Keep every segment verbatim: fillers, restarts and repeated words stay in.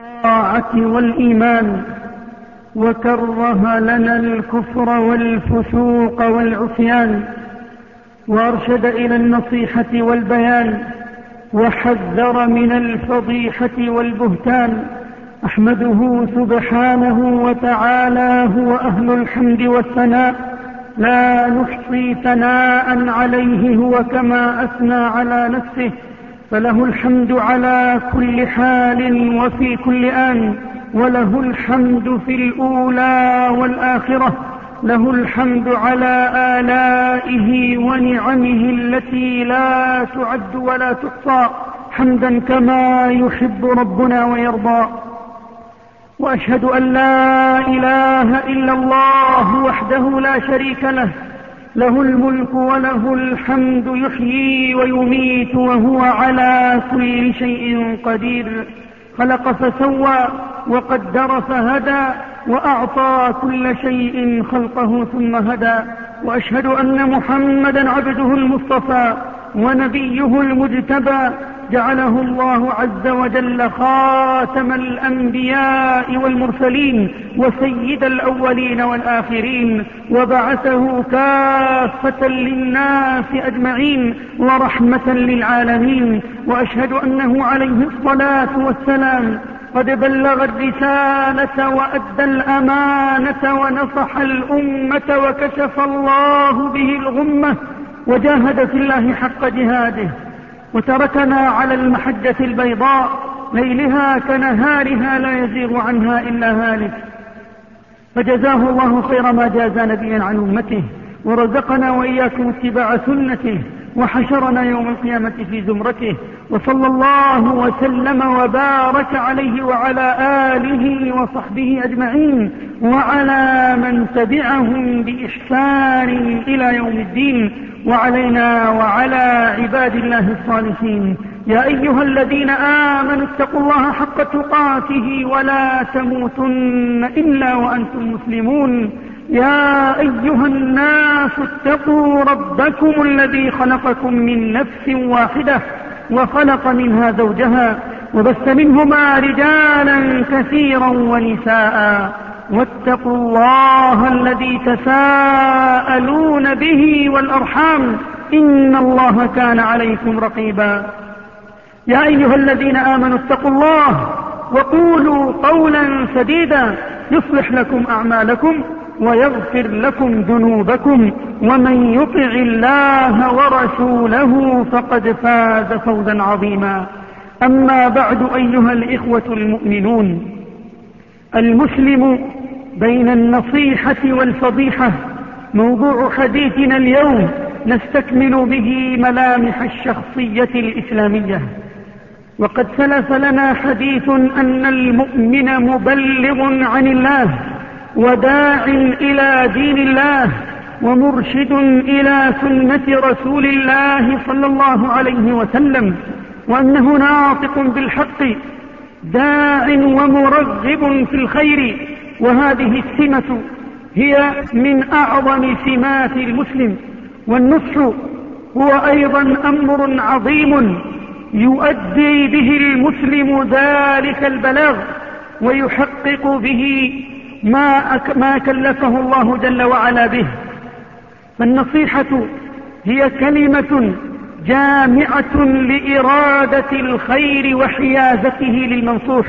الطاعة والإيمان، وكره لنا الكفر والفسوق والعصيان، وأرشد إلى النصيحة والبيان، وحذر من الفضيحة والبهتان. أحمده سبحانه وتعالى، هو أهل الحمد والثناء، لا نحصي ثناء عليه، هو كما أثنى على نفسه، فله الحمد على كل حال وفي كل آن، وله الحمد في الأولى والآخرة، له الحمد على آلائه ونعمه التي لا تعد ولا تحصى، حمدا كما يحب ربنا ويرضى. وأشهد أن لا إله إلا الله وحده لا شريك له، له الملك وله الحمد، يحيي ويميت وهو على كل شيء قدير. خلق فسوى وقدر فهدى، وأعطى كل شيء خلقه ثم هدى. وأشهد أن محمدا عبده المصطفى ونبيه المجتبى، جعله الله عز وجل خاتم الأنبياء والمرسلين، وسيد الأولين والآخرين، وبعثه كافة للناس أجمعين، ورحمة للعالمين. وأشهد أنه عليه الصلاة والسلام قد بلغ الرسالة وأدى الأمانة ونصح الأمة، وكشف الله به الغمة، وجاهد في الله حق جهاده، وتركنا على المحجة البيضاء، ليلها كنهارها لا يزيغ عنها إلا هالك. فجزاه الله خير ما جاز نبيا عن أمته، ورزقنا وإياكم اتباع سنته، وحشرنا يوم القيامة في زمرته. وصلى الله وسلم وبارك عليه وعلى آله وصحبه أجمعين، وعلى من تبعهم بإحسان إلى يوم الدين، وعلينا وعلى عباد الله الصالحين. يا أيها الذين آمنوا اتقوا الله حق تقاته، ولا تموتن إلا وأنتم مسلمون. يا أيها الناس اتقوا ربكم الذي خلقكم من نفس واحدة، وخلق منها زوجها، وبث منهما رجالا كثيرا ونساء، واتقوا الله الذي تساءلون به والأرحام، إن الله كان عليكم رقيبا. يا أيها الذين آمنوا اتقوا الله وقولوا قولا سديدا، يصلح لكم أعمالكم ويغفر لكم ذنوبكم، ومن يطع الله ورسوله فقد فاز فوزا عظيما. أما بعد، أيها الإخوة المؤمنون، المسلم بين النصيحة والفضيحة موضوع حديثنا اليوم، نستكمل به ملامح الشخصية الإسلامية. وقد سلف لنا حديث أن المؤمن مبلغ عن الله، وداع إلى دين الله، ومرشد إلى سنة رسول الله صلى الله عليه وسلم، وأنه ناطق بالحق، داع ومرغب في الخير. وهذه السمة هي من أعظم سمات المسلم. والنصح هو أيضا أمر عظيم يؤدي به المسلم ذلك البلاغ، ويحقق به ما, أك ما كلفه الله جل وعلا به. فالنصيحة هي كلمة جامعة لإرادة الخير وحيازته للمنصوح،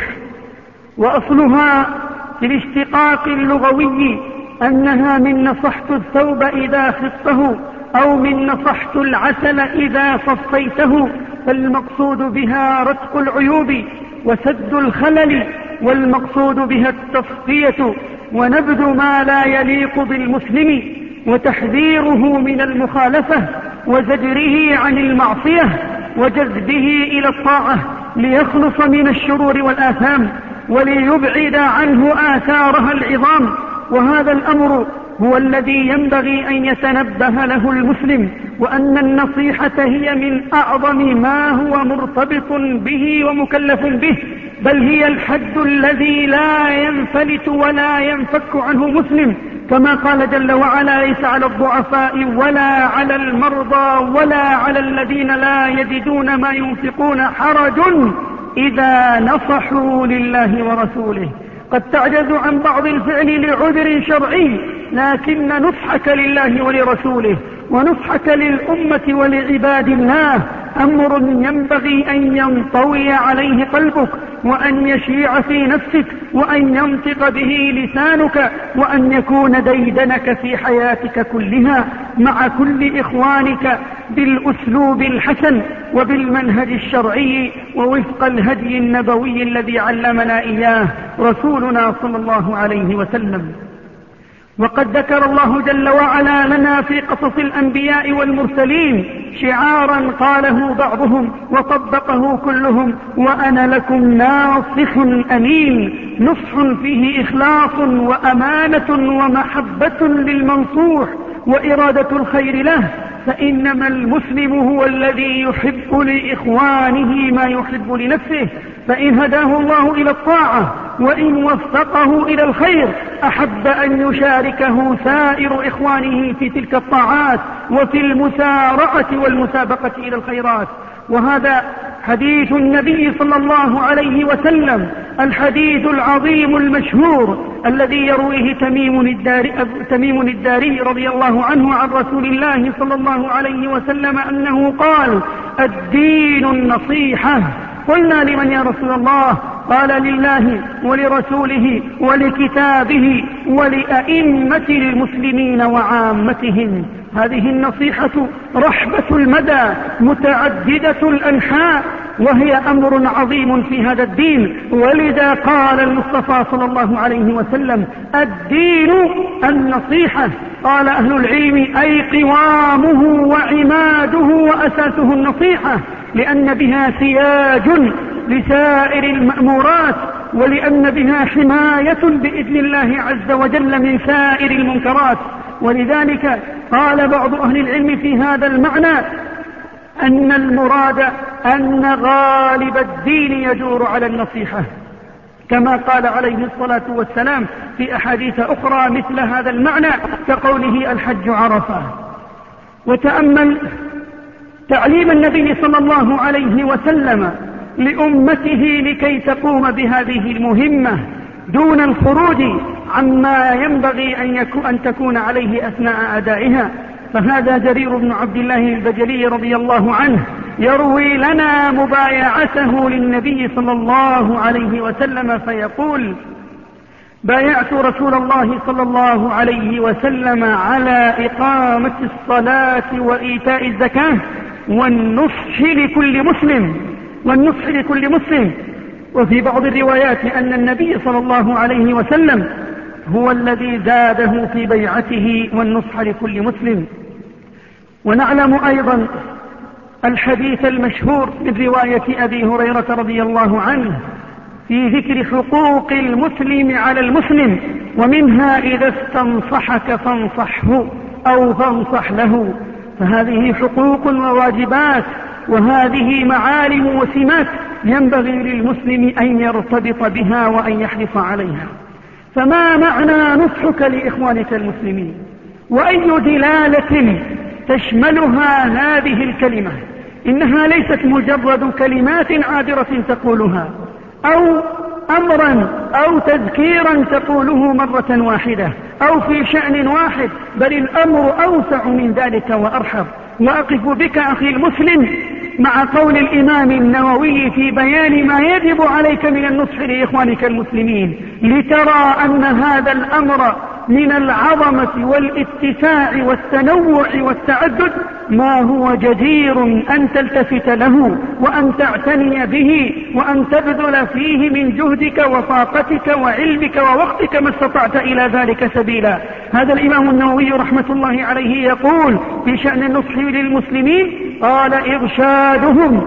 وأصلها في الاشتقاق اللغوي أنها من نصحت الثوب إذا خفته، أو من نصحت العسل إذا صفيته. فالمقصود بها رتق العيوب وسد الخلل، والمقصود بها التصفية ونبذ ما لا يليق بالمسلم، وتحذيره من المخالفة، وزجره عن المعصية، وجذبه إلى الطاعة، ليخلص من الشرور والآثام، وليبعد عنه آثارها العظام. وهذا الأمر هو الذي ينبغي أن يتنبه له المسلم، وأن النصيحة هي من أعظم ما هو مرتبط به ومكلف به، بل هي الحد الذي لا ينفلت ولا ينفك عنه مسلم، كما قال جل وعلا: ليس على الضعفاء ولا على المرضى ولا على الذين لا يجدون ما ينفقون حرج إذا نصحوا لله ورسوله. قد تعجز عن بعض الفعل لعذر شرعي، لكن نصحك لله ولرسوله ونصحك للأمة ولعباد الله أمر ينبغي أن ينطوي عليه قلبك، وأن يشيع في نفسك، وأن ينطق به لسانك، وأن يكون ديدنك في حياتك كلها مع كل إخوانك بالأسلوب الحسن وبالمنهج الشرعي ووفق الهدي النبوي الذي علمنا إياه رسولنا صلى الله عليه وسلم. وقد ذكر الله جل وعلا لنا في قصص الأنبياء والمرسلين شعارا قاله بعضهم وطبقه كلهم: وأنا لكم ناصح أمين. نصح فيه إخلاص وأمانة ومحبة للمنصوح وإرادة الخير له، فإنما المسلم هو الذي يحب لإخوانه ما يحب لنفسه، فإن هداه الله إلى الطاعة وإن وفقه إلى الخير أحب أن يشاركه سائر إخوانه في تلك الطاعات وفي المسارعة والمسابقة إلى الخيرات. وهذا حديث النبي صلى الله عليه وسلم، الحديث العظيم المشهور الذي يرويه تميم الداري, تميم الداري رضي الله عنه عن رسول الله صلى الله عليه وسلم أنه قال: الدين النصيحة. قلنا: لمن يا رسول الله؟ قال: لله ولرسوله ولكتابه ولأئمة المسلمين وعامتهم. هذه النصيحة رحبة المدى متعددة الأنحاء، وهي أمر عظيم في هذا الدين. ولذا قال المصطفى صلى الله عليه وسلم: الدين النصيحة. قال أهل العلم: أي قوامه وعماده وأساسه النصيحة، لأن بها سياج لسائر المأمورات، ولأن بها حماية بإذن الله عز وجل من سائر المنكرات. ولذلك قال بعض أهل العلم في هذا المعنى أن المراد أن غالب الدين يدور على النصيحة، كما قال عليه الصلاة والسلام في أحاديث أخرى مثل هذا المعنى كقوله: الحج عرفة. وتأمل تعليم النبي صلى الله عليه وسلم لأمته لكي تقوم بهذه المهمة دون الخروج عما ينبغي أن, يكون أن تكون عليه أثناء أدائها. فهذا جرير بن عبد الله البجلي رضي الله عنه يروي لنا مبايعته للنبي صلى الله عليه وسلم فيقول: بايعت رسول الله صلى الله عليه وسلم على إقامة الصلاة وإيتاء الزكاة والنصح لكل مسلم والنصح لكل مسلم. وفي بعض الروايات أن النبي صلى الله عليه وسلم هو الذي زاده في بيعته والنصح لكل مسلم. ونعلم أيضا الحديث المشهور من رواية أبي هريرة رضي الله عنه في ذكر حقوق المسلم على المسلم، ومنها: إذا استنصحك فانصحه أو فانصح له. فهذه حقوق وواجبات، وهذه معالم وسمات ينبغي للمسلم أن يرتبط بها وأن يحرص عليها. فما معنى نصحك لإخوانك المسلمين؟ وأي دلالة تشملها هذه الكلمة؟ إنها ليست مجرد كلمات عابرة تقولها أو أمرا أو تذكيرا تقوله مرة واحدة أو في شأن واحد، بل الأمر أوسع من ذلك وأرحب. وأقف بك أخي المسلم مع قول الإمام النووي في بيان ما يجب عليك من النصح لإخوانك المسلمين، لترى أن هذا الأمر من العظمة والاتساع والتنوع والتعدد ما هو جدير أن تلتفت له وأن تعتني به وأن تبذل فيه من جهدك وطاقتك وعلمك ووقتك ما استطعت إلى ذلك سبيلا. هذا الإمام النووي رحمة الله عليه يقول في شأن النصح للمسلمين: قال: إرشادهم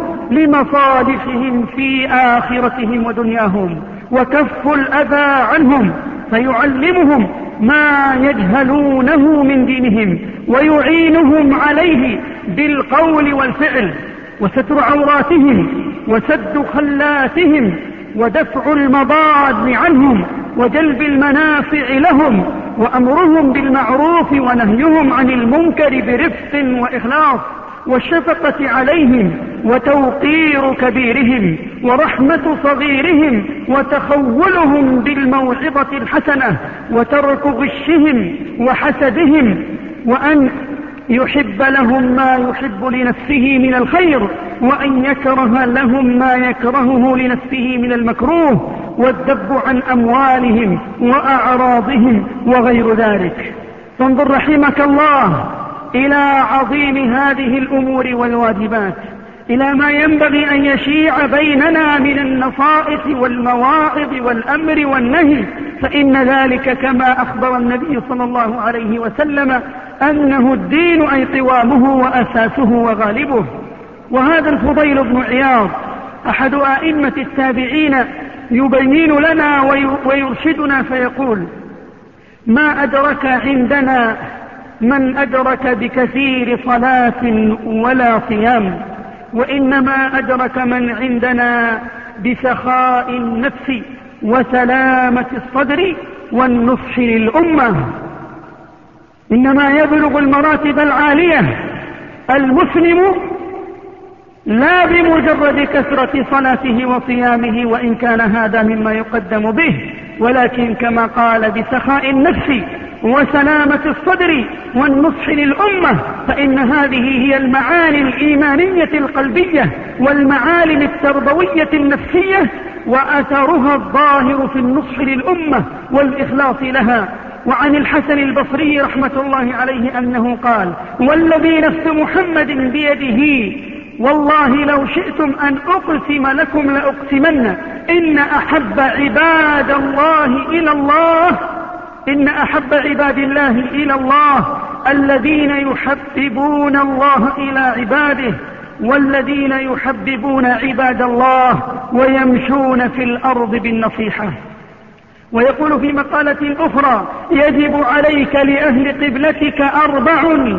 لمصالحهم في آخرتهم ودنياهم، وكف الأذى عنهم، فيعلمهم ما يجهلونه من دينهم ويعينهم عليه بالقول والفعل، وستر عوراتهم وسد خلاتهم ودفع المضاد عنهم وجلب المنافع لهم، وأمرهم بالمعروف ونهيهم عن المنكر برفق وإخلاص، والشفقة عليهم وتوقير كبيرهم ورحمة صغيرهم وتخولهم بالموعظة الحسنة وترك غشهم وحسدهم، وأن يحب لهم ما يحب لنفسه من الخير، وأن يكره لهم ما يكرهه لنفسه من المكروه، والذب عن أموالهم وأعراضهم وغير ذلك. فانظر رحمك الله إلى عظيم هذه الأمور والواجبات، إلى ما ينبغي أن يشيع بيننا من النصائح والمواعظ والأمر والنهي، فإن ذلك كما أخبر النبي صلى الله عليه وسلم أنه الدين أي قوامه وأساسه وغالبه. وهذا الفضيل بن عياض أحد أئمة التابعين يبين لنا ويرشدنا فيقول: ما أدرك عندنا من أدرك بكثير صلاة ولا صيام، وإنما أدرك من عندنا بسخاء النفس وسلامة الصدر والنصح للأمة. إنما يبلغ المراتب العالية المسلم لا بمجرد كثرة صلاته وصيامه، وإن كان هذا مما يقدم به، ولكن كما قال بسخاء النفس وسلامة الصدر والنصح للأمة، فإن هذه هي المعاني الإيمانية القلبية والمعالم التربوية النفسية، وأثرها الظاهر في النصح للأمة والإخلاص لها. وعن الحسن البصري رحمة الله عليه أنه قال: والذي نفس محمد بيده والله لو شئتم أن أقسم لكم لأقسمن إن أحب عباد الله إلى الله إن أحب عباد الله إلى الله الذين يحببون الله إلى عباده، والذين يحببون عباد الله ويمشون في الأرض بالنصيحة. ويقول في مقالة أخرى: يجب عليك لأهل قبلتك أربع: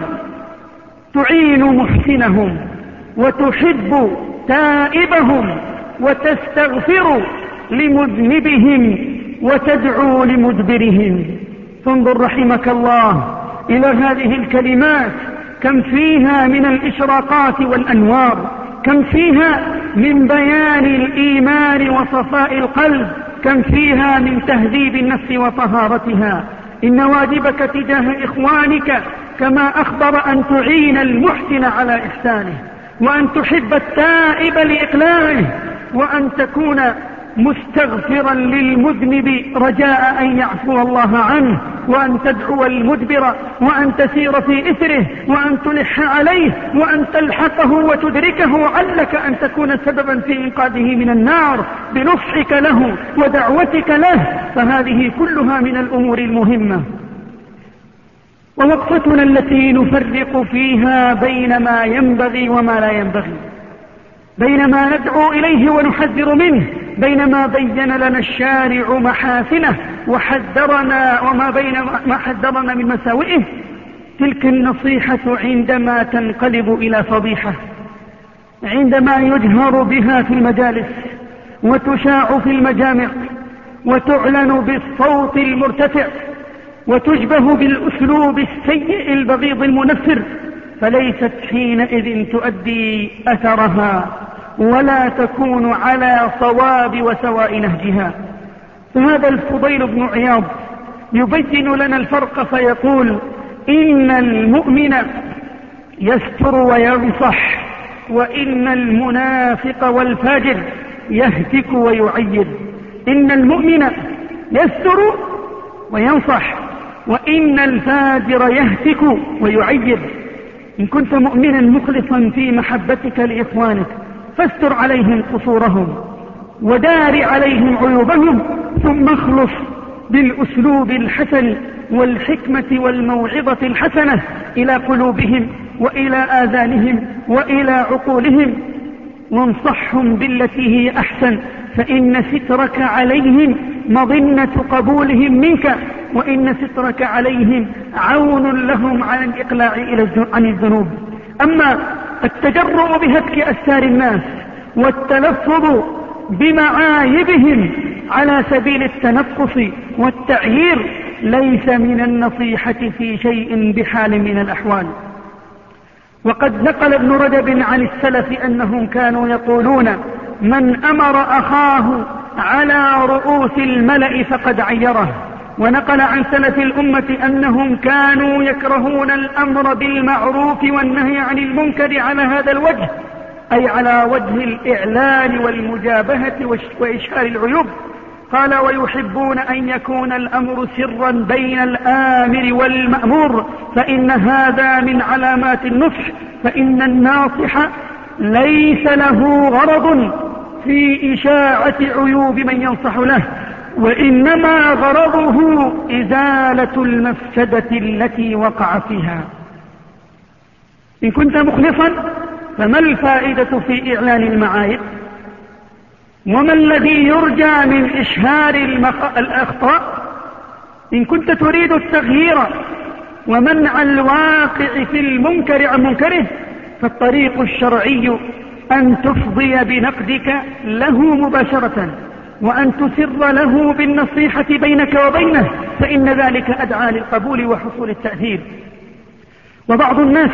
تعين محسنهم، وتحب تائبهم، وتستغفر لمذنبهم، وتدعو لمدبرهم. فانظر رحمك الله إلى هذه الكلمات، كم فيها من الإشراقات والأنوار، كم فيها من بيان الإيمان وصفاء القلب، كم فيها من تهذيب النفس وطهارتها. إن واجبك تجاه إخوانك كما أخبر أن تعين المحسن على إحسانه، وأن تحب التائب لإقلاعه، وأن تكون مستغفرا للمذنب رجاء أن يعفو الله عنه، وأن تدعو المدبر، وأن تسير في إثره، وأن تلح عليه، وأن تلحقه وتدركه، علك أن تكون سببا في إنقاذه من النار بنصحك له ودعوتك له. فهذه كلها من الأمور المهمة. ووقفتنا التي نفرق فيها بين ما ينبغي وما لا ينبغي، بين ما ندعو إليه ونحذر منه، بين ما بين لنا الشارع محاسنه وحذرنا وما بين ما حذرنا من مساوئه، تلك النصيحة عندما تنقلب إلى فضيحة، عندما يجهر بها في المجالس وتشاع في المجامع وتعلن بالصوت المرتفع وتشبه بالأسلوب السيء البغيض المنفر، فليست حينئذ تؤدي أثرها ولا تكون على صواب وسواء نهجها. فهذا الفضيل بن عياض يبين لنا الفرق فيقول: إن المؤمن يستر وينصح، وإن المنافق والفاجر يهتك ويعيد. إن المؤمن يستر وينصح، وإن الفاجر يهتك ويعيد. إن كنت مؤمنا مخلصا في محبتك لإخوانك فاستر عليهم قصورهم ودار عليهم عيوبهم، ثم اخلص بالأسلوب الحسن والحكمة والموعظة الحسنة إلى قلوبهم وإلى آذانهم وإلى عقولهم، وانصحهم بالتي هي أحسن، فإن سترك عليهم مظنة قبولهم منك، وإن سترك عليهم عون لهم عن الإقلاع عن الذنوب. أما التجرؤ بهتك أستار الناس والتلفظ بمعايبهم على سبيل التنقص والتعيير ليس من النصيحة في شيء بحال من الأحوال. وقد نقل ابن رجب عن السلف أنهم كانوا يقولون: من أمر أخاه على رؤوس الملأ فقد عيره. ونقل عن سلف الأمة أنهم كانوا يكرهون الأمر بالمعروف والنهي عن المنكر على هذا الوجه، أي على وجه الإعلان والمجابهة وإشهار العيوب. قال: ويحبون أن يكون الأمر سرا بين الآمر والمأمور، فإن هذا من علامات النصح، فإن الناصح ليس له غرض في إشاعة عيوب من ينصح له، وإنما غرضه إزالة المفسدة التي وقع فيها. إن كنت مخلصا فما الفائدة في إعلان المعايب؟ وما الذي يرجى من إشهار الأخطاء؟ إن كنت تريد التغيير ومنع الواقع في المنكر عن منكره، فالطريق الشرعي أن تفضي بنقدك له مباشرة، وأن تسر له بالنصيحة بينك وبينه، فإن ذلك أدعى للقبول وحصول التأثير. وبعض الناس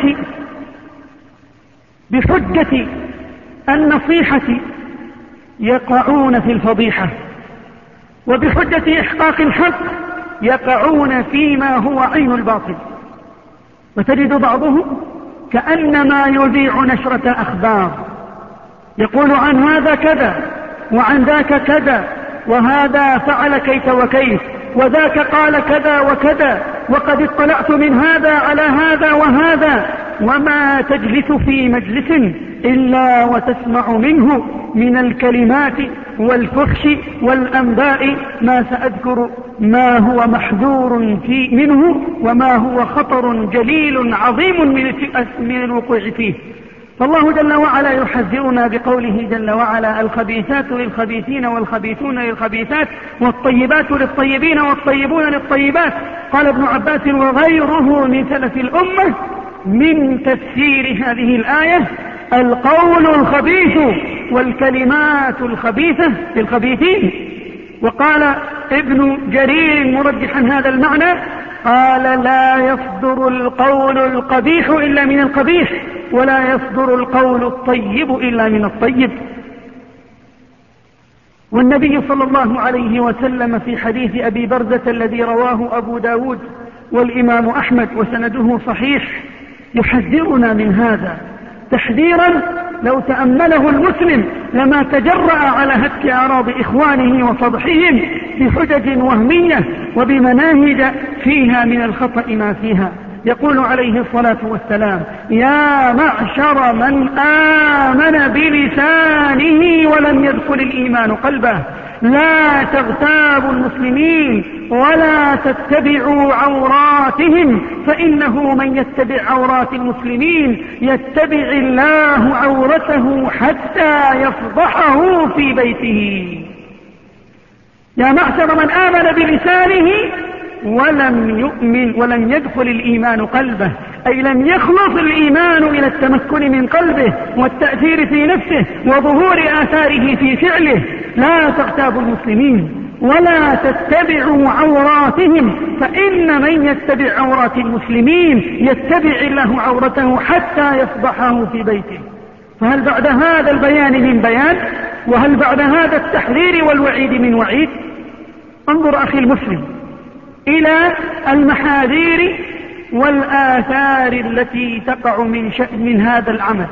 بحجة النصيحة يقعون في الفضيحة، وبحجة إحقاق الحق يقعون فيما هو عين الباطل. وتجد بعضهم كأنما يذيع نشرة أخبار، يقول عن هذا كذا وعن ذاك كذا، وهذا فعل كيف وكيف، وذاك قال كذا وكذا، وقد اطلعت من هذا على هذا وهذا. وما تجلس في مجلس إلا وتسمع منه من الكلمات والفحش والأنباء ما سأذكر ما هو محذور في منه، وما هو خطر جليل عظيم من الوقوع فيه. فالله جل وعلا يحذرنا بقوله جل وعلا: الخبيثات للخبيثين والخبيثون للخبيثات والطيبات للطيبين والطيبون للطيبات. قال ابن عباس وغيره من سلف الأمة من تفسير هذه الآية: القول الخبيث والكلمات الخبيثة للخبيثين. وقال ابن جرير مرجحا هذا المعنى، قال: لا يصدر القول القبيح إلا من القبيح، ولا يصدر القول الطيب إلا من الطيب. والنبي صلى الله عليه وسلم في حديث أبي برزة الذي رواه أبو داود والإمام أحمد وسنده صحيح يحذرنا من هذا تحذيرا لو تأمله المسلم لما تجرأ على هتك أعراض إخوانه وفضحهم بحجج وهمية وبمناهج فيها من الخطأ ما فيها. يقول عليه الصلاة والسلام: يا معشر من آمن بلسانه ولم يدخل الإيمان قلبه، لا تغتابوا المسلمين ولا تتبعوا عوراتهم، فإنه من يتبع عورات المسلمين يتبع الله عورته حتى يفضحه في بيته. يا معشر من آمن بلسانه ولم يؤمن ولم يدخل الإيمان قلبه، أي لم يخلص الإيمان إلى التمكن من قلبه والتأثير في نفسه وظهور آثاره في فعله. لا تغتابوا المسلمين ولا تتبعوا عوراتهم، فإن من يتبع عورات المسلمين يتبع الله عورته حتى يفضحه في بيته. فهل بعد هذا البيان من بيان؟ وهل بعد هذا التحذير والوعيد من وعيد؟ انظر أخي المسلم إلى المحاذير والآثار التي تقع من شأن من هذا العمل.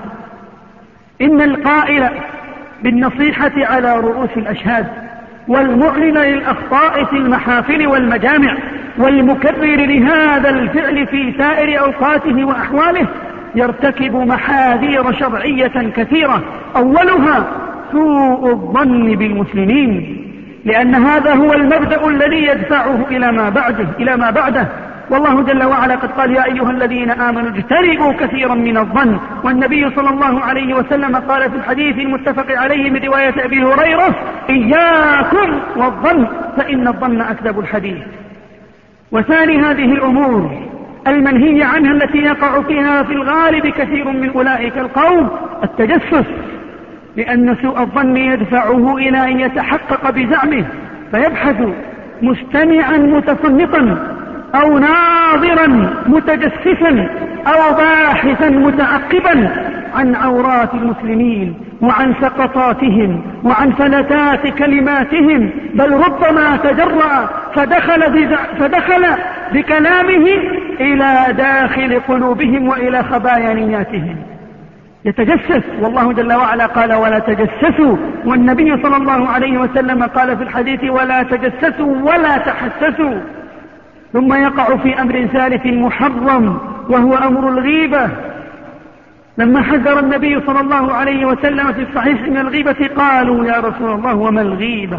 إن القائل بالنصيحة على رؤوس الأشهاد، والمعلن للأخطاء في المحافل والمجامع، والمكرر لهذا الفعل في سائر أوقاته وأحواله يرتكب محاذير شرعية كثيرة، أولها سوء الظن بالمسلمين، لأن هذا هو المبدأ الذي يدفعه إلى ما بعده إلى ما بعده. والله جل وعلا قد قال: يا أيها الذين آمنوا اجتنبوا كثيرا من الظن. والنبي صلى الله عليه وسلم قال في الحديث المتفق عليه من رواية أبي هريرة: إياكم والظن فإن الظن أكذب الحديث. وثاني هذه الأمور المنهي عنها التي يقع فيها في الغالب كثير من أولئك القوم التجسس، لأن سوء الظن يدفعه إلى أن يتحقق بزعمه فيبحث مستمعا متصنطا أو ناظرا متجسسا أو باحثا متعقبا عن عورات المسلمين وعن سقطاتهم وعن فلتات كلماتهم، بل ربما تجرأ فدخل, فدخل بكلامه إلى داخل قلوبهم وإلى خبايا نياتهم، يتجسس. والله جل وعلا قال ولا تجسسوا، والنبي صلى الله عليه وسلم قال في الحديث ولا تجسسوا ولا تحسسوا. ثم يقع في أمر ثالث محرم وهو أمر الغيبة. لما حذر النبي صلى الله عليه وسلم في الصحيح من الغيبة قالوا يا رسول الله وما الغيبة؟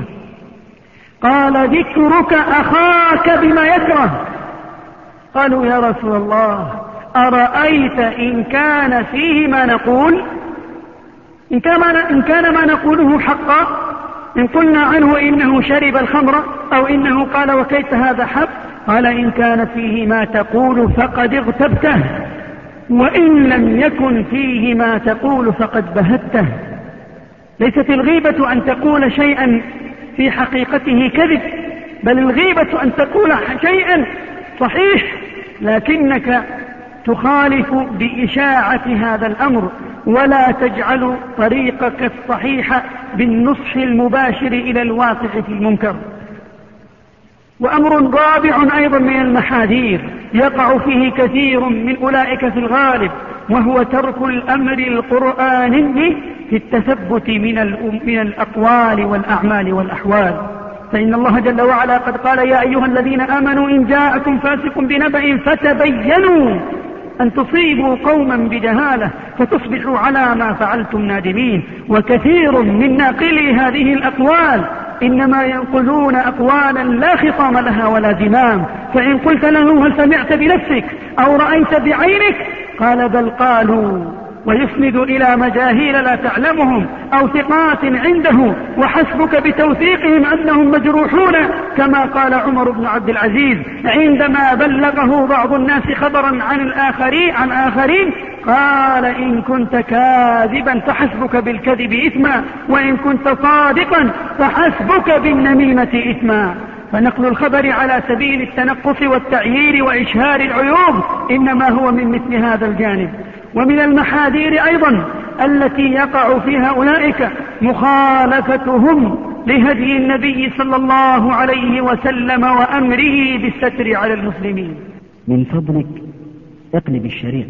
قال ذكرك أخاك بما يكره. قالوا يا رسول الله أرأيت إن كان فيه ما نقول، إن كان, إن كان ما نقوله حقا، إن قلنا عنه إنه شرب الخمر أو إنه قال وكيت هذا حق، قال إن كان فيه ما تقول فقد اغتبته، وإن لم يكن فيه ما تقول فقد بهته. ليست الغيبة أن تقول شيئا في حقيقته كذب، بل الغيبة أن تقول شيئا صحيح لكنك تخالف بإشاعة هذا الأمر، ولا تجعل طريقك الصحيح بالنصح المباشر إلى الواقع في المنكر. وأمر رابع أيضا من المحاذير يقع فيه كثير من أولئك في الغالب، وهو ترك الأمر القرآني في التثبت من, من الأقوال والأعمال والأحوال. فإن الله جل وعلا قد قال يا أيها الذين آمنوا إن جاءكم فاسق بنبأ فتبينوا أن تصيبوا قوما بجهالة فتصبحوا على ما فعلتم نادمين. وكثير من ناقلي هذه الأقوال إنما ينقلون أقوالا لا خصام لها ولا زمام، فإن قلت له هل سمعت بنفسك أو رأيت بعينك؟ قال بل قالوا، ويسند إلى مجاهيل لا تعلمهم أو ثقات عنده، وحسبك بتوثيقهم أنهم مجروحون، كما قال عمر بن عبد العزيز عندما بلغه بعض الناس خبرا عن الآخرين عن آخرين قال إن كنت كاذبا فحسبك بالكذب إثما، وإن كنت صادقا فحسبك بالنميمة إثما. فنقل الخبر على سبيل التنقص والتعيير وإشهار العيوب إنما هو من مثل هذا الجانب. ومن المحاذير أيضا التي يقع فيها أولئك مخالفتهم لهدي النبي صلى الله عليه وسلم وأمره بالستر على المسلمين. من فضلك اقلب الشريط.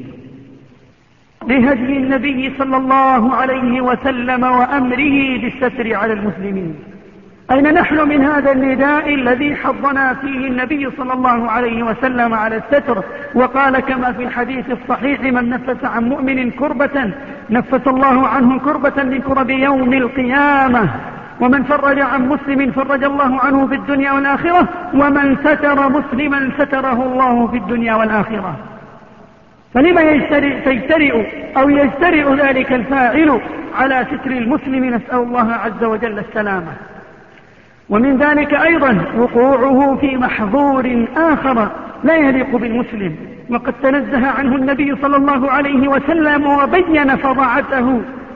لهدي النبي صلى الله عليه وسلم وأمره بالستر على المسلمين. أين نحن من هذا النداء الذي حضنا فيه النبي صلى الله عليه وسلم على الستر؟ وقال كما في الحديث الصحيح من نفس عن مؤمن كربة نفس الله عنه كربة من كرب يوم القيامة، ومن فرج عن مسلم فرج الله عنه في الدنيا والآخرة، ومن ستر مسلما ستره الله في الدنيا والآخرة. فلما يجترئ أو يجترئ ذلك الفاعل على ستر المسلم؟ نسأل الله عز وجل السلامة. ومن ذلك أيضا وقوعه في محظور آخر لا يليق بالمسلم، وقد تنزه عنه النبي صلى الله عليه وسلم وبين فظاعته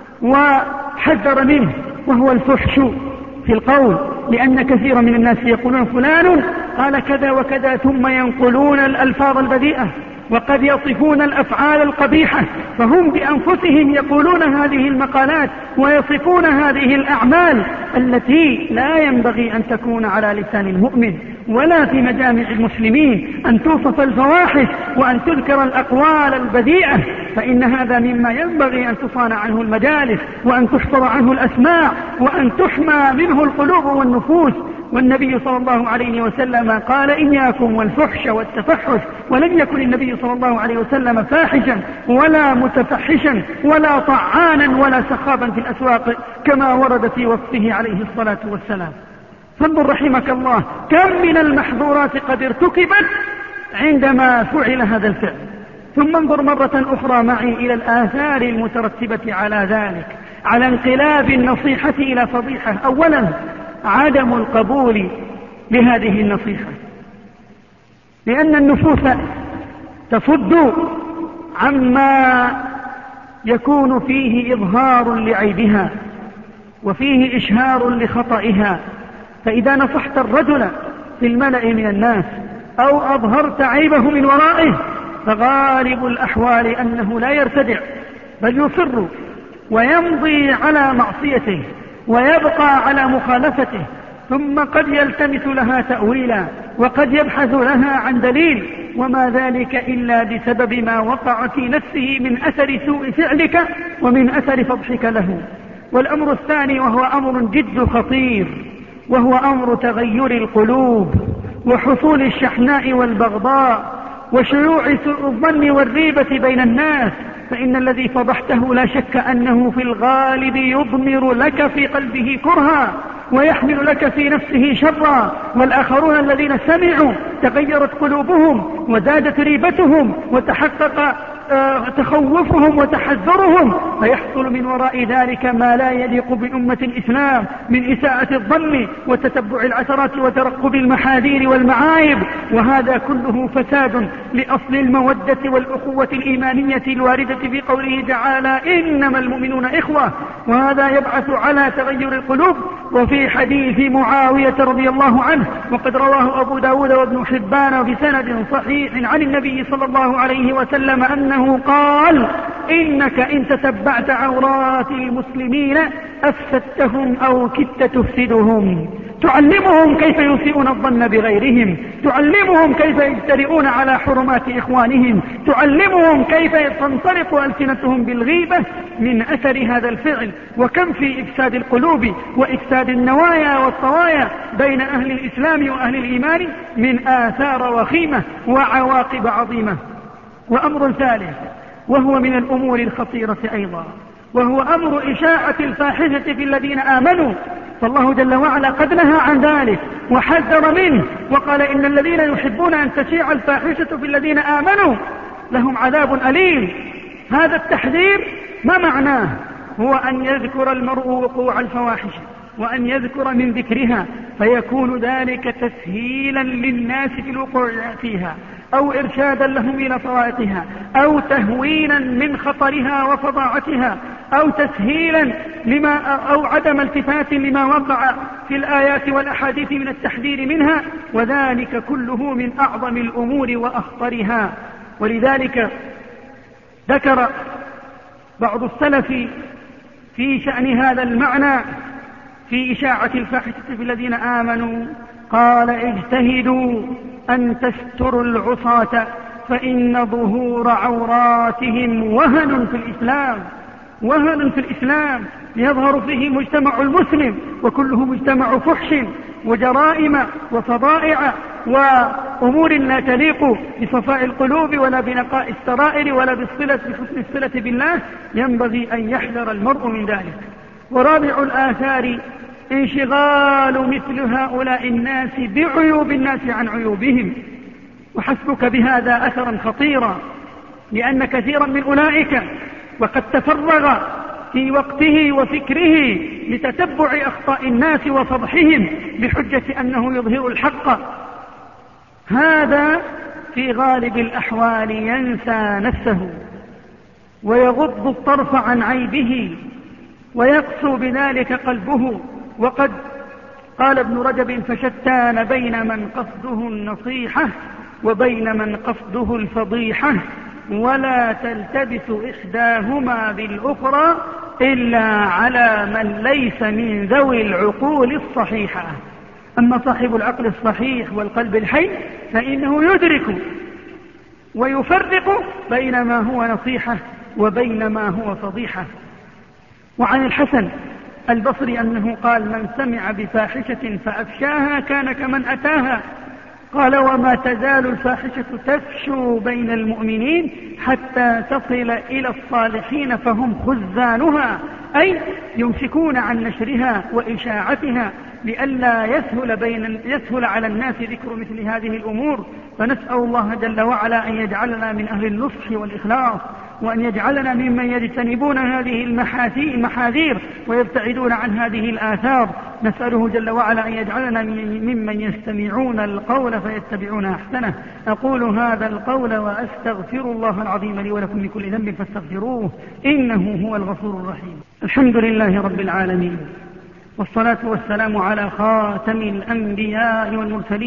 وحذر منه، وهو الفحش في القول، لأن كثير من الناس يقولون فلان قال كذا وكذا ثم ينقلون الألفاظ البذيئة وقد يصفون الأفعال القبيحة، فهم بأنفسهم يقولون هذه المقالات ويصفون هذه الأعمال التي لا ينبغي أن تكون على لسان المؤمن ولا في مجامع المسلمين، أن توصف الفواحش وأن تذكر الأقوال البذيئة، فإن هذا مما ينبغي أن تصان عنه المجالس وأن تحفظ عنه الأسماع وأن تحمى منه القلوب والنفوس. والنبي صلى الله عليه وسلم قال إياكم والفحش والتفحش، ولم يكن النبي صلى الله عليه وسلم فاحشا ولا متفحشا ولا طعانا ولا سخابا في الأسواق كما ورد في وصفه عليه الصلاة والسلام. فانظر رحمك الله كم من المحظورات قد ارتكبت عندما فعل هذا الفعل. ثم انظر مرة أخرى معي إلى الآثار المترتبة على ذلك، على انقلاب النصيحة إلى فضيحة. أولا عدم القبول لهذه النصيحة، لأن النفوس تصد عما يكون فيه إظهار لعيبها وفيه إشهار لخطئها. فإذا نصحت الرجل في الملأ من الناس أو أظهرت عيبه من ورائه فغالب الأحوال أنه لا يرتدع، بل يصر ويمضي على معصيته ويبقى على مخالفته، ثم قد يلتمس لها تأويلا وقد يبحث لها عن دليل، وما ذلك إلا بسبب ما وقع في نفسه من أثر سوء فعلك ومن أثر فضحك له. والأمر الثاني وهو أمر جد خطير، وهو أمر تغير القلوب وحصول الشحناء والبغضاء وشيوع سوء الظن والريبة بين الناس. فإن الذي فضحته لا شك أنه في الغالب يضمر لك في قلبه كرها ويحمل لك في نفسه شرا، والآخرون الذين سمعوا تغيرت قلوبهم وزادت ريبتهم وتحقق آه تخوفهم وتحذرهم، فيحصل من وراء ذلك ما لا يليق بأمة الإسلام من إساءة الظن وتتبع العثرات وترقب المحاذير والمعايب، وهذا كله فساد لأصل المودة والأخوة الإيمانية الواردة في قوله تعالى إنما المؤمنون إخوة، وهذا يبعث على تغير القلوب. وفي حديث معاوية رضي الله عنه وقد رواه أبو داود وابن حبان بسند صحيح عن النبي صلى الله عليه وسلم أنه قال إنك إن تتبعت عورات المسلمين أفسدتهم أو كدت تفسدهم. تعلمهم كيف يسيئون الظن بغيرهم، تعلمهم كيف يجترئون على حرمات إخوانهم، تعلمهم كيف تنطلق ألسنتهم بالغيبة من أثر هذا الفعل. وكم في إفساد القلوب وإفساد النوايا والطوايا بين أهل الإسلام وأهل الإيمان من آثار وخيمة وعواقب عظيمة. وأمر ثالث وهو من الأمور الخطيرة أيضا، وهو أمر إشاعة الفاحشة في الذين آمنوا، فالله جل وعلا قد نهى عن ذلك وحذر منه وقال إن الذين يحبون أن تشيع الفاحشة في الذين آمنوا لهم عذاب أليم. هذا التحذير ما معناه؟ هو أن يذكر المرء وقوع الفواحش وأن يذكر من ذكرها فيكون ذلك تسهيلا للناس في الوقوع فيها أو إرشادا لهم إلى طرائقها أو تهوينا من خطرها وفظاعتها أو تسهيلا لما أو عدم التفات لما وقع في الآيات والأحاديث من التحذير منها، وذلك كله من أعظم الأمور وأخطرها. ولذلك ذكر بعض السلف في شأن هذا المعنى في إشاعة الفاحشة في الذين آمنوا قال اجتهدوا أن تستروا العصاة فإن ظهور عوراتهم وهن في الإسلام، وهن في الإسلام يظهر فيه مجتمع المسلم وكله مجتمع فحش وجرائم وفضائع وأمور لا تليق بصفاء القلوب ولا بنقاء السرائر ولا بالصلة بحسن الصلة بالله، ينبغي أن يحذر المرء من ذلك. ورابع الآثار انشغال مثل هؤلاء الناس بعيوب الناس عن عيوبهم، وحسبك بهذا أثرا خطيرا، لأن كثيرا من أولئك وقد تفرغ في وقته وفكره لتتبع أخطاء الناس وفضحهم بحجة أنه يظهر الحق، هذا في غالب الأحوال ينسى نفسه ويغض الطرف عن عيبه ويقسو بذلك قلبه. وقد قال ابن رجب فشتان بين من قصده النصيحة وبين من قصده الفضيحة ولا تلتبس إحداهما بالأخرى إلا على من ليس من ذوي العقول الصحيحة. أما صاحب العقل الصحيح والقلب الحي فإنه يدرك ويفرق بين ما هو نصيحة وبين ما هو فضيحة. وعن الحسن البصري أنه قال من سمع بفاحشة فأفشاها كان كمن أتاها. قال وما تزال الفاحشة تفشو بين المؤمنين حتى تصل إلى الصالحين فهم خزانها، أي يمسكون عن نشرها وإشاعتها لئلا يسهل, بين يسهل على الناس ذكر مثل هذه الأمور. فنسأل الله جل وعلا أن يجعلنا من أهل النصح والإخلاص، وأن يجعلنا ممن يجتنبون هذه المحاذير ويبتعدون عن هذه الآثار. نسأله جل وعلا أن يجعلنا ممن يستمعون القول فيتبعون أحسنه. أقول هذا القول وأستغفر الله العظيم لي ولكم من كل ذنب فاستغفروه إنه هو الغفور الرحيم. الحمد لله رب العالمين، والصلاة والسلام على خاتم الأنبياء والمرسلين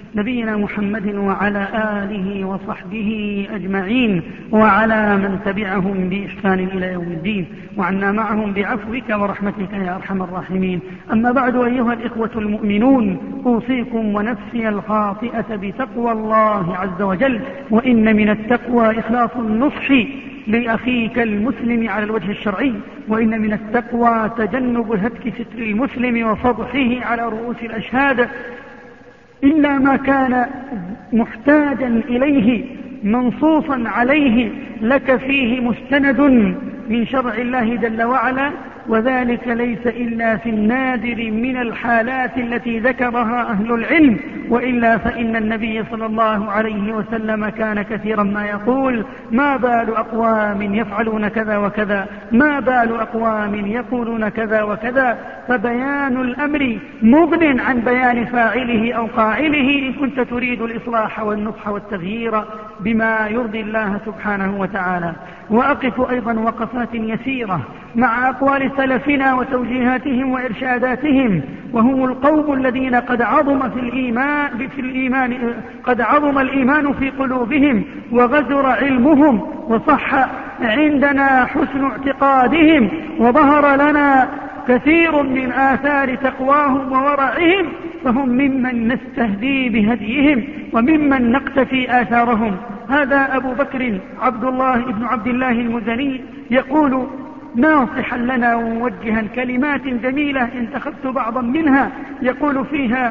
نبينا محمد وعلى آله وصحبه أجمعين وعلى من تبعهم بإحسان إلى يوم الدين، وعنا معهم بعفوك ورحمتك يا أرحم الراحمين. أما بعد، أيها الإخوة المؤمنون، أوصيكم ونفسي الخاطئة بتقوى الله عز وجل، وإن من التقوى إخلاص النصح لأخيك المسلم على الوجه الشرعي، وإن من التقوى تجنب هتك ستر المسلم وفضحه على رؤوس الأشهاد إلا ما كان محتاجا إليه منصوصا عليه لك فيه مستند من شرع الله جل وعلا، وذلك ليس إلا في النادر من الحالات التي ذكرها أهل العلم، وإلا فإن النبي صلى الله عليه وسلم كان كثيرا ما يقول: ما بال أقوام يفعلون كذا وكذا، ما بال أقوام يقولون كذا وكذا. فبيان الأمر مغن عن بيان فاعله أو قائله إن كنت تريد الإصلاح والنصح والتغيير بما يرضي الله سبحانه وتعالى. وأقف أيضا وقفات يسيرة مع أقوال سلفنا وتوجيهاتهم وإرشاداتهم، وهم القوم الذين قد عظم في الإيمان, في الإيمان قد عظم الإيمان في قلوبهم وغزر علمهم وصح عندنا حسن اعتقادهم، وظهر لنا كثير من آثار تقواهم وورعهم، فهم ممن نستهدي بهديهم وممن نقتفي آثارهم. هذا أبو بكر عبد الله بن عبد الله المزني يقول ناصحا لنا وموجها كلمات جميلة انتخبت بعضا منها، يقول فيها: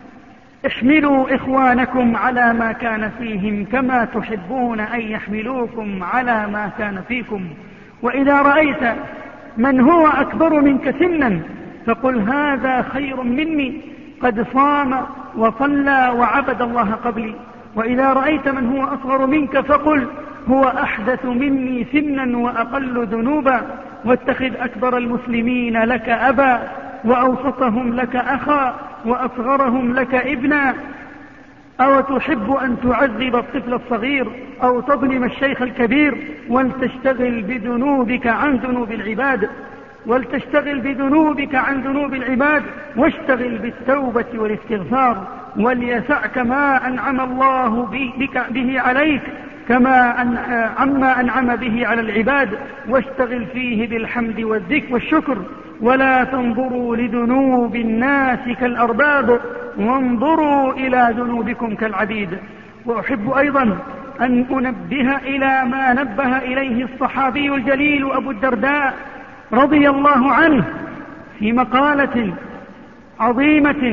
احملوا إخوانكم على ما كان فيهم كما تحبون أن يحملوكم على ما كان فيكم، وإذا رأيت من هو أكبر منك سنا فقل هذا خير مني قد صام وصلى وعبد الله قبلي، وإذا رأيت من هو أصغر منك فقل هو أحدث مني سنا وأقل ذنوبا، واتخذ أكبر المسلمين لك أبا وأوسطهم لك أخا وأصغرهم لك ابنا. أو تحب أن تعذب الطفل الصغير أو تظلم الشيخ الكبير؟ ولتشتغل بذنوبك عن ذنوب العباد ولتشتغل بذنوبك عن ذنوب العباد واشتغل بالتوبة والاستغفار، وليسعك ما أنعم الله بك به عليك كما أن عما أنعم به على العباد، واشتغل فيه بالحمد والذكر والشكر. ولا تنظروا لذنوب الناس كالأرباب وانظروا إلى ذنوبكم كالعبيد. وأحب أيضا أن أنبه إلى ما نبه إليه الصحابي الجليل أبو الدرداء رضي الله عنه في مقالة عظيمة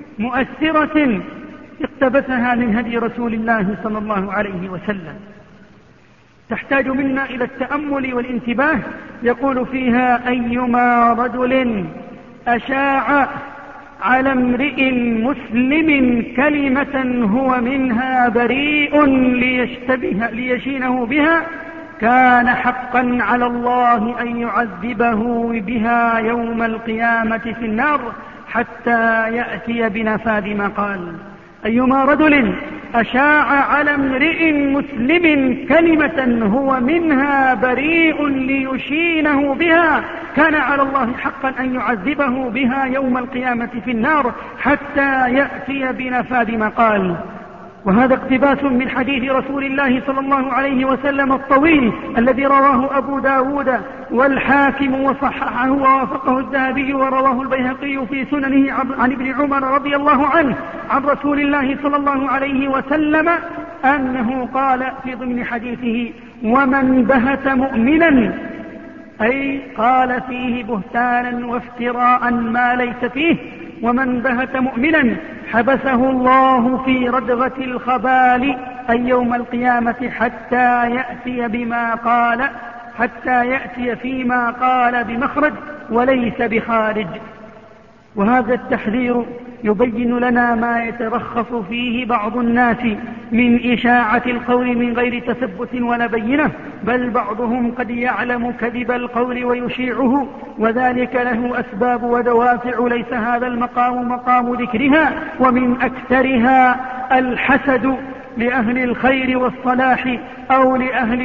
مؤثرة اقتبسها من هدي رسول الله صلى الله عليه وسلم، تحتاج منا إلى التأمل والانتباه. يقول فيها: أيما رجل أشاع على امرئ مسلم كلمة هو منها بريء ليشتبه ليشينه بها كان حقا على الله أن يعذبه بها يوم القيامة في النار حتى يأتي بنفاذ ما قال. أيما رجل أشاع على امرئ مسلم كلمة هو منها بريء ليشينه بها كان على الله حقا أن يعذبه بها يوم القيامة في النار حتى يأتي بنفاذ ما قال. وهذا اقتباس من حديث رسول الله صلى الله عليه وسلم الطويل الذي رواه أبو داود والحاكم وصححه ووافقه الذهبي، ورواه البيهقي في سننه عن ابن عمر رضي الله عنه عن رسول الله صلى الله عليه وسلم أنه قال في ضمن حديثه: ومن بهت مؤمنا، أي قال فيه بهتانا وافتراء ما ليس فيه، ومن بهت مؤمنا حبسه الله في ردغة الخبال أي يوم القيامة حتى يأتي بما قال حتى يأتي فيما قال بمخرج وليس بخارج. وهذا التحذير يبين لنا ما يترخص فيه بعض الناس من إشاعة القول من غير تثبت ولا بينة، بل بعضهم قد يعلم كذب القول ويشيعه، وذلك له أسباب ودوافع ليس هذا المقام مقام ذكرها، ومن أكثرها الحسد لأهل الخير والصلاح أو لأهل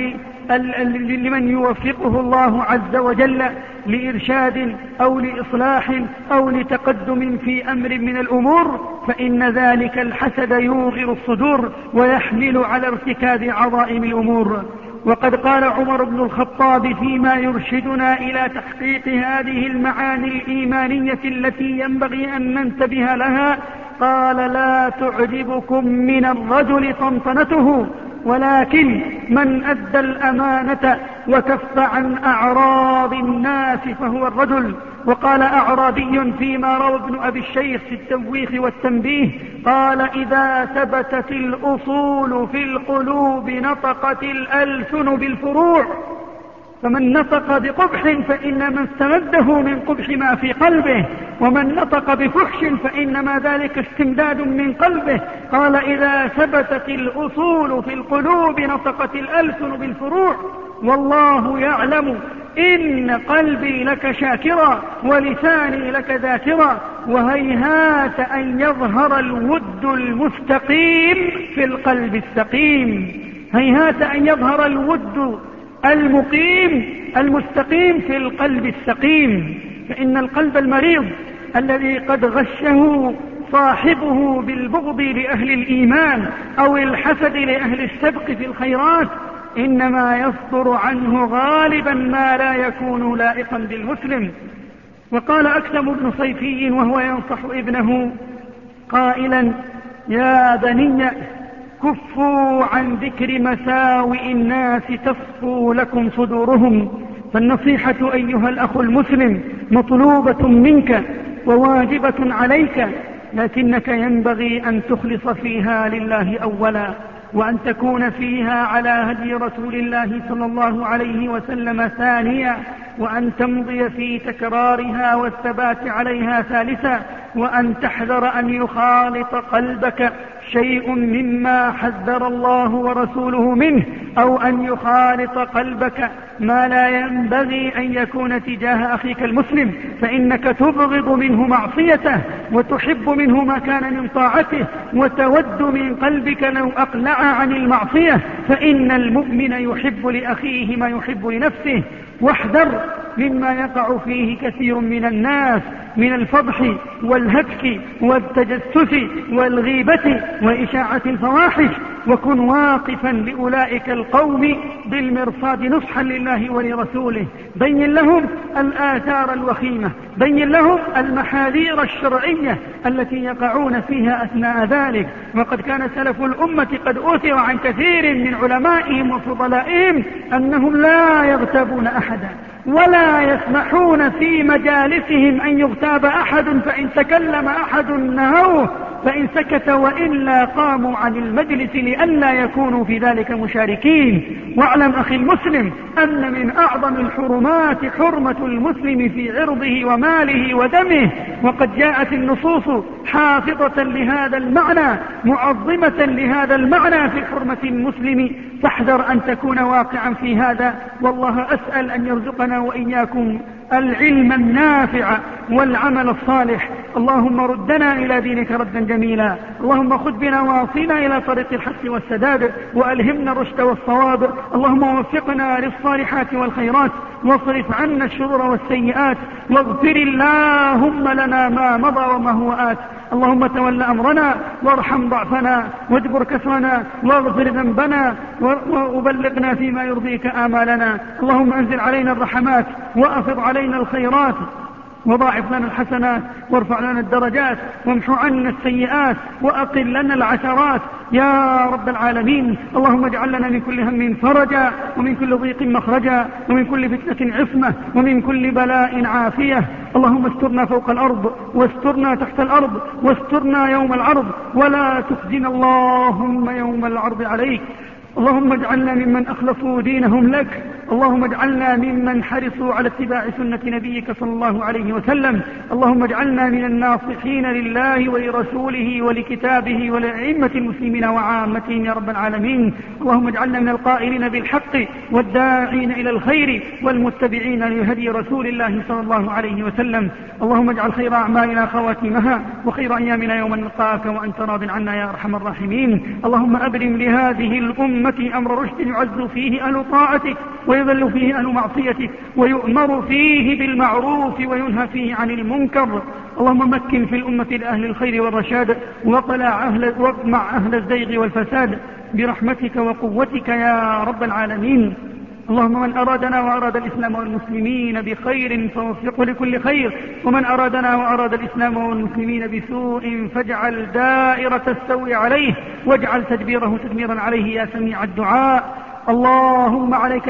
لمن يوفقه الله عز وجل لإرشاد أو لإصلاح أو لتقدم في أمر من الأمور، فإن ذلك الحسد يوغر الصدور ويحمل على ارتكاب عظائم الأمور. وقد قال عمر بن الخطاب فيما يرشدنا إلى تحقيق هذه المعاني الإيمانية التي ينبغي أن ننتبه لها، قال: لا تعجبكم من الرجل طنطنته، ولكن من أدى الأمانة وكف عن أعراض الناس فهو الرجل. وقال أعرابي فيما روى ابن أبي الشيخ في التوبيخ والتنبيه، قال: إذا ثبتت الأصول في القلوب نطقت الألسن بالفروع، فمن نطق بقبح فإنما استمده من قبح ما في قلبه، ومن نطق بفحش فإنما ذلك استمداد من قلبه. قال: إذا ثبتت الأصول في القلوب نطقت الألسن بالفروع، والله يعلم إن قلبي لك شاكرا ولساني لك ذاكرا، وهيهات أن يظهر الود المستقيم في القلب السقيم. هيهات أن يظهر الود المقيم المستقيم في القلب السقيم، فإن القلب المريض الذي قد غشه صاحبه بالبغض لأهل الإيمان أو الحسد لأهل السبق في الخيرات إنما يصدر عنه غالبا ما لا يكون لائقا بالمسلم. وقال أكثم بن صيفي وهو ينصح ابنه قائلا: يا بني كفوا عن ذكر مساوئ الناس تصفو لكم صدورهم. فالنصيحة أيها الأخ المسلم مطلوبة منك وواجبة عليك، لكنك ينبغي أن تخلص فيها لله أولا، وأن تكون فيها على هدي رسول الله صلى الله عليه وسلم ثانيا، وأن تمضي في تكرارها والثبات عليها ثالثا، وأن تحذر أن يخالط قلبك شيء مما حذر الله ورسوله منه، أو أن يخالط قلبك ما لا ينبغي أن يكون تجاه أخيك المسلم، فإنك تبغض منه معصيته وتحب منه ما كان من طاعته، وتود من قلبك لو أقلع عن المعصية، فإن المؤمن يحب لأخيه ما يحب لنفسه. واحذر مما يقع فيه كثير من الناس من الفضح والهتك والتجسس والغيبة وإشاعة الفواحش، وكن واقفا لأولئك القوم بالمرصاد نصحا لله ولرسوله. بين لهم الآثار الوخيمة، بين لهم المحاذير الشرعية التي يقعون فيها أثناء ذلك. وقد كان سلف الأمة قد أثر عن كثير من علمائهم وفضلائهم أنهم لا يغتابون أحدا ولا يسمحون في مجالسهم أن يغتاب أحد، فإن تكلم أحد نهوه، فإن سكت وإلا قاموا عن المجلس لئلا يكونوا في ذلك مشاركين. واعلم أخي المسلم أن من أعظم الحرمات حرمة المسلم في عرضه وماله ودمه، وقد جاءت النصوص حافظة لهذا المعنى معظمة لهذا المعنى في حرمة المسلم، فاحذر أن تكون واقعا في هذا. والله أسأل أن يرزقنا وإياكم العلم النافع والعمل الصالح. اللهم ردنا إلى دينك ردا جميلا، اللهم خذ بنا واصينا إلى طريق الحق والسداد، وألهمنا الرشد والصواب. اللهم وفقنا للصالحات والخيرات، واصرف عنا الشرور والسيئات، واغفر اللهم لنا ما مضى وما هو آت. اللهم تول أمرنا وارحم ضعفنا واجبر كسرنا واغفر ذنبنا وبلغنا فيما يرضيك آمالنا. اللهم أنزل علينا الرحمات وأفض علينا الخيرات، وضاعف لنا الحسنات وارفع لنا الدرجات، وامحو عنا السيئات وأقل لنا العثرات يا رب العالمين. اللهم اجعل لنا من كل هم فرجا، ومن كل ضيق مخرجا، ومن كل فتنة عصمة، ومن كل بلاء عافية. اللهم استرنا فوق الأرض، واسترنا تحت الأرض، واسترنا يوم العرض، ولا تخزنا اللهم يوم العرض عليك. اللهم اجعلنا ممن أخلصوا دينهم لك اللهم اجعلنا ممن حرصوا على اتباع سنة نبيك صلى الله عليه وسلم. اللهم اجعلنا من الناصحين لله ولرسوله ولكتابه ولأئمة المسلمين وعامتهم يا رب العالمين. اللهم اجعلنا من القائلين بالحق والداعين إلى الخير والمتبعين لهدي رسول الله صلى الله عليه وسلم. اللهم اجعل خير أعمالنا خواتمها وخير أيامنا يوم نلقاك وأنت راض عنا يا أرحم الراحمين. اللهم أبرم لهذه الأمة أمر رشد يعز فيه أهل طاعتك ويذل فيه أهل معصيتك ويؤمر فيه بالمعروف وينهى فيه عن المنكر. اللهم مكن في الأمة لأهل الخير والرشاد وقلع أهل واقمع أهل الزيغ والفساد برحمتك وقوتك يا رب العالمين. اللهم من أرادنا وأراد الإسلام والمسلمين بخير فوفقه لكل خير، ومن أرادنا وأراد الإسلام والمسلمين بسوء فاجعل دائرة السوء عليه واجعل تدبيره تدميرا عليه يا سميع الدعاء. اللهم عليك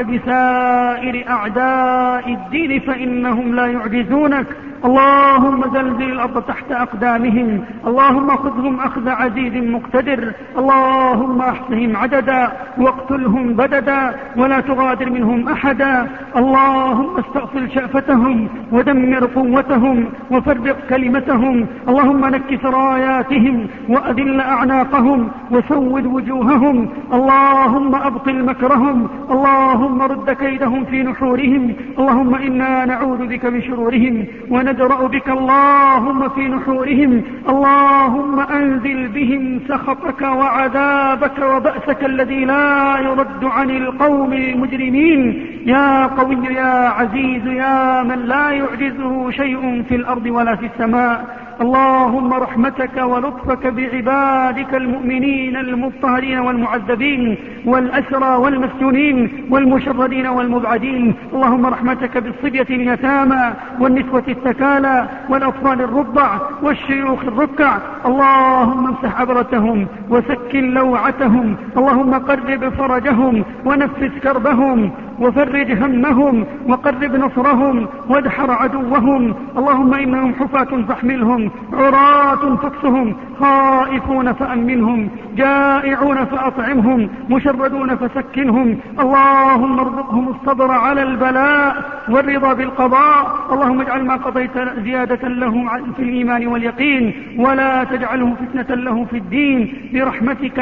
بسائر أعداء الدين فإنهم لا يعجزونك. اللهم زلزل الأرض تحت أقدامهم. اللهم خذهم أخذ عزيز مقتدر. اللهم احصهم عددا واقتلهم بددا ولا تغادر منهم أحدا. اللهم استأصل شأفتهم ودمر قوتهم وفرق كلمتهم. اللهم نكس راياتهم وأذل أعناقهم وسود وجوههم. اللهم أبطل مكرهم. اللهم رد كيدهم في نحورهم. اللهم إنا نعوذ بك من شرورهم وندرأ بك اللهم في نحورهم. اللهم أنزل بهم سخطك وعذابك وبأسك الذي لا يرد عن القوم المجرمين يا قوي يا عزيز يا من لا يعجزه شيء في الأرض ولا في السماء. اللهم رحمتك ولطفك بعبادك المؤمنين المضطهدين والمعذبين والأسرى والمسجونين والمشردين والمبعدين. اللهم رحمتك بالصبية اليتامى والنسوة التكالى والأطفال الرضع والشيوخ الركع. اللهم امسح عبرتهم وسكن لوعتهم. اللهم قرب فرجهم ونفس كربهم وفرج همهم وقرب نصرهم وادحر عدوهم. اللهم إنهم حفاة فاحملهم عراة فاكسهم خائفون فأمنهم جائعون فأطعمهم مشردون فسكنهم. اللهم ارزقهم الصبر على البلاء والرضا بالقضاء. اللهم اجعل ما قضيت زيادة لهم في الإيمان واليقين ولا تجعله فتنة له في الدين برحمتك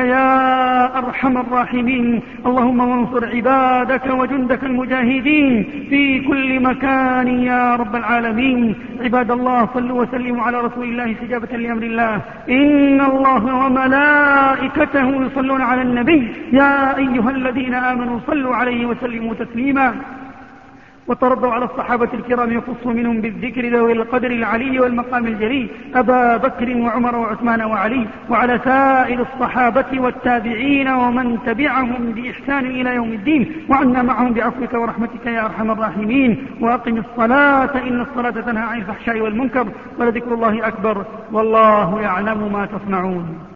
يا أرحم الراحمين. اللهم وانصر عبادك وجندك المجاهدين في كل مكان يا رب العالمين. عباد الله صلوا وسلموا على رسول الله استجابة لأمر الله. إن الله وملائكته يصلون على النبي يا أيها الذين آمنوا صلوا عليه وسلموا تسليما. وترضوا على الصحابة الكرام يخص منهم بالذكر ذوي القدر العلي والمقام الجليل أبا بكر وعمر وعثمان وعلي وعلى سائر الصحابة والتابعين ومن تبعهم بإحسان إلى يوم الدين وعنا معهم بعفوك ورحمتك يا أرحم الراحمين. وأقم الصلاة إن الصلاة تنهى عن الفحشاء والمنكر ولذكر الله أكبر والله يعلم ما تصنعون.